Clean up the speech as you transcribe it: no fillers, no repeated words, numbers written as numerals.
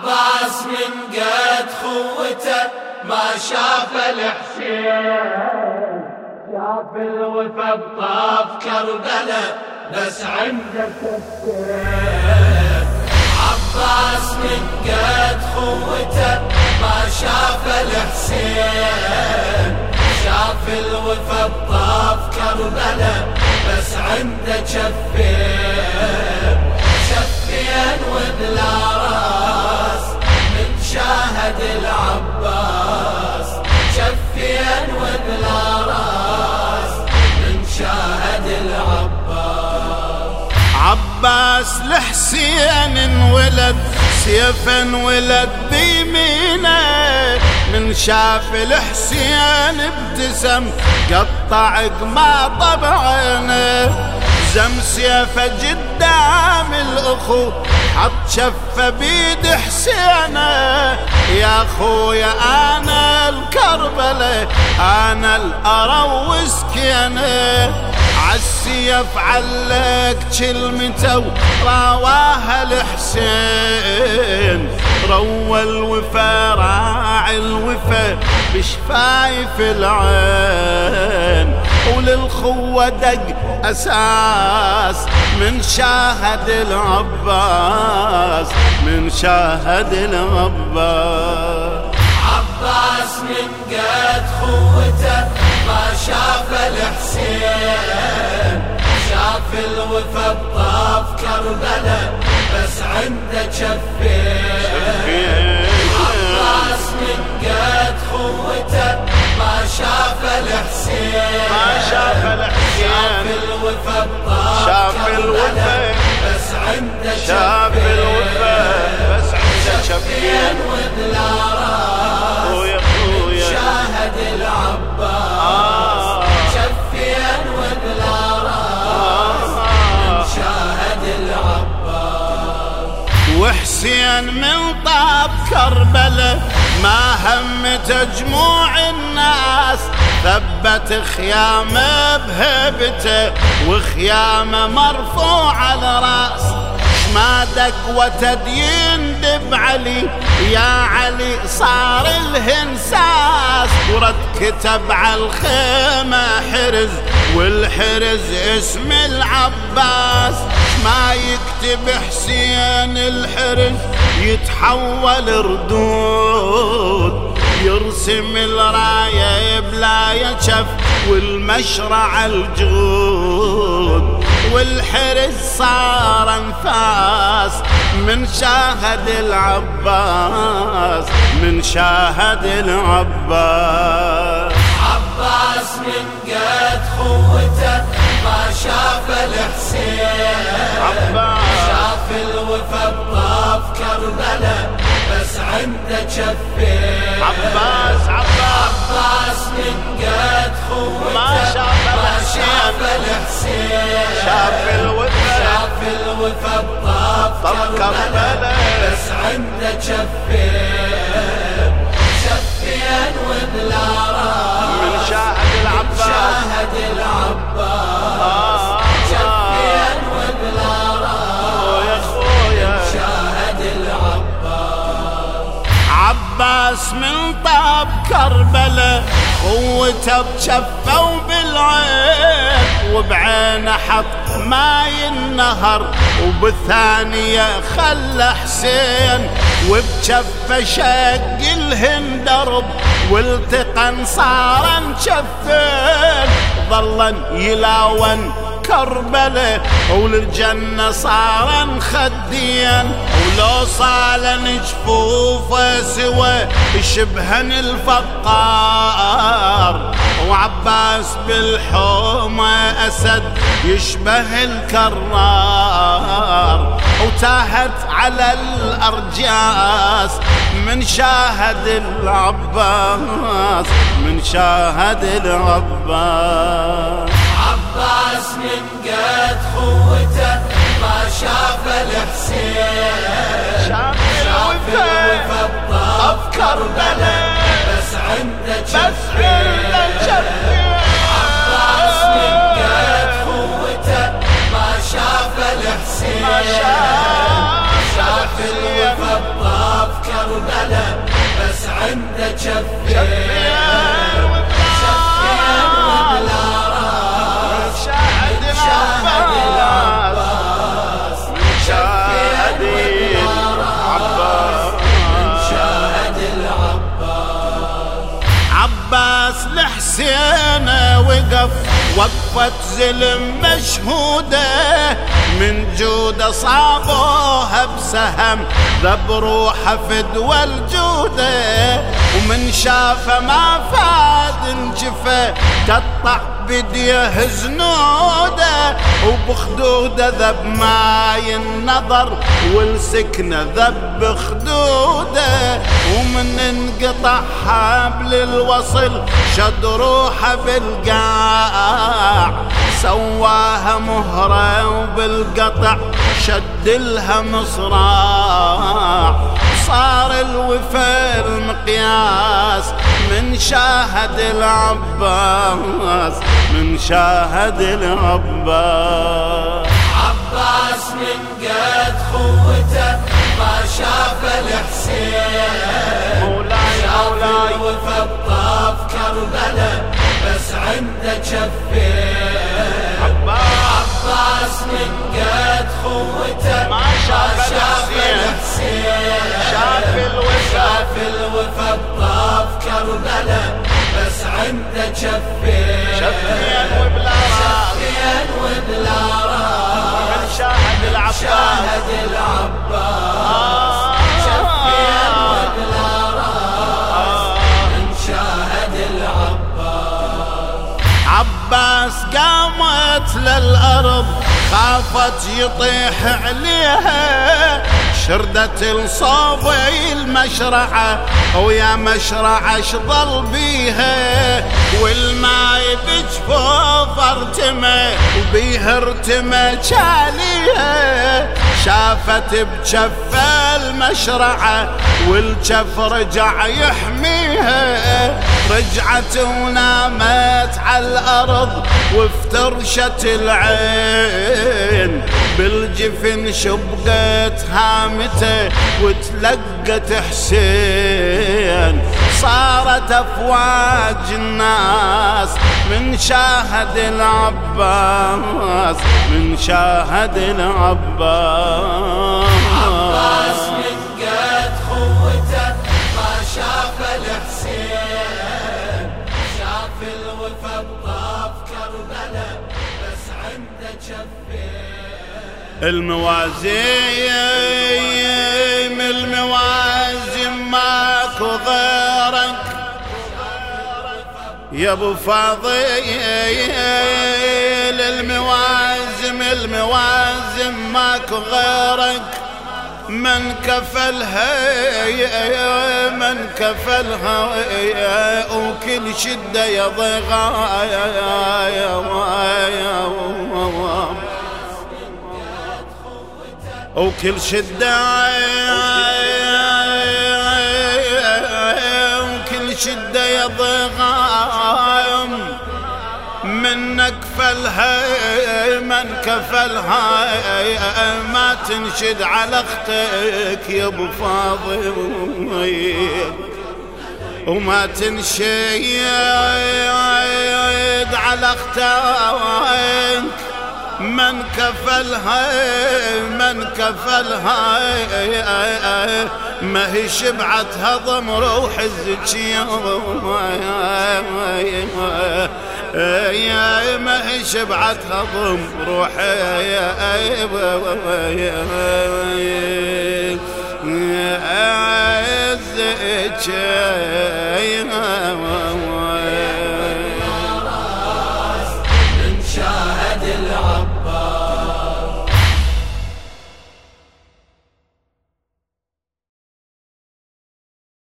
عباس من قد خوته ما شاف الحسين، شاف الوفا بطاف كربلاء بس عنده كفين. عباس من قد خوته ما شاف الحسين، شاف الوفا بطاف كربلاء بس عنده كفين. شفين وبلا راس من شاهد العباس، شفين وبلا راس من شاهد العباس. عباس الحسين انولد سيفا ولد بيمينه، من شاف الحسين ابتسم قطع قماطه بعينه. زم سيفه قدام الاخو حط شفه بيد حسينه، يا خويا انا الكربله انا الاروس كينه. عالسيف علق كلمته رواها الحسين، روى الوفا راعي الوفا بشفايف العين. وللخوة دق أساس من شاهد العباس، من شاهد العباس. عباس من قد خوته ما شاف الحسين، شاف الوفا بطاف كربلاء بس عنده كفين. عباس من قد خوته ما شاف الحسين، ما شاف الحسين، شاف الوفا بطاف شاف الوفا بس عنده شاف الوفا بس عنده كفين. وبلا راس شاهد العباس، شفين وبلا راس من شاهد العباس. وحسين من طاب كربلاء ما همت جموع الناس، ثبت خيامه بهبته وخيامه مرفوع على راس. ما دق وتدين دب علي يا علي صار الهنساس، ورد كتب على الخيمة حرز والحرز اسم العباس. ما يكتب حسين الحرز يتحول ردود، يرسم الراية بلا يشف والمشرع الجود. والحرز صار انفاس من شاهد العباس، من شاهد العباس. عباس من قد خوته ما شاف الحسين، شاف الوفا بطاف كربلاء بس عنده كفين. عباس عباس من قد خوته ما شاف الحسين، شاف الوفا بطاف كربلاء بس عنده كفين. شفين وبلا راس من شاهد العباس، شاهد العباس. شفين وبلا راس يا خويا شاهد العباس. عباس من طاب كربلاء قوته بشفه وبالعين، وبعينه حط ماي النهر وبالثانية خلى حسين. وبجفه شق الهندرب والتقن صارن شفين، ظلن يلاون كربلاء وللجنة صارن خدين. ولو صالن جفوفه سوى شبهن الفقار، وعباس بالحومة أسد يشبه الكرار. وتاهت على الأرجاس من شاهد العباس، من شاهد العباس. عباس من قد خوته ما شاف الحسين، شاف الوفا بطاف كربلاء بس عنده كفين. عباس من قد خوته ما شاف الحسين، شاف الوفا بطاف شفين وبلا راس شاهد العباس شاهد العباس شاهد العباس عباس الحسين وقف وقفة ظلم مشهودة من جودة صابوها بسهم ذب روحه فدوى الجودة ومن شافه ما فاد انجفه قطع بديه زنوده وبخدوده ذب ماي النظر والسكنة ذب خدوده ومن انقطع حبل الوصل شد روحه بالقاع سواها مهرة وبالقطع شد لها مصراع صار الوفا المقياس من شاهد العباس من شاهد العباس عباس من قد خوته ما شاف الحسين مولاي مولاي الوفا بطاف كربلاء بس عنده شفين عباس من قد خوته ما شاف الحسين شاف الوفا بطاف كربلاء بس عنده شفين شفين وبلا راس شفين وبلا راس من شاهد العباس شاهد العباس شفين وبلا راس من شاهد العباس عباس قامت للأرض خافت يطيح عليها شردت الصوبي المشرعة ويا مشرعة شظل بيها والماي بجفوف ارتمى وبيها ارتمى شاليها شافت بجف المشرعة والجف رجع يحميها رجعت ونامت على الأرض وافترشت العين بالجفن شبقت هامته وتلقت حسين صارت أفواج الناس من شاهد العباس من شاهد العباس عباس من قد خوته ما شاف الحسين شاف الوفا بطاف كربلاء بس عنده شفين الموازين ماكو غيرك يا ابو فاضل الموازين ماكو غيرك من كفلها وكل شدة يضيغا وكل شدة وكل شدة يضغام من كفلها ما تنشد على اختك يا ابو فاضل وما تنشد على اختك من كفلها ما هي شبعت هضم روح الزكية ما هي شبعت هضم روح الزكية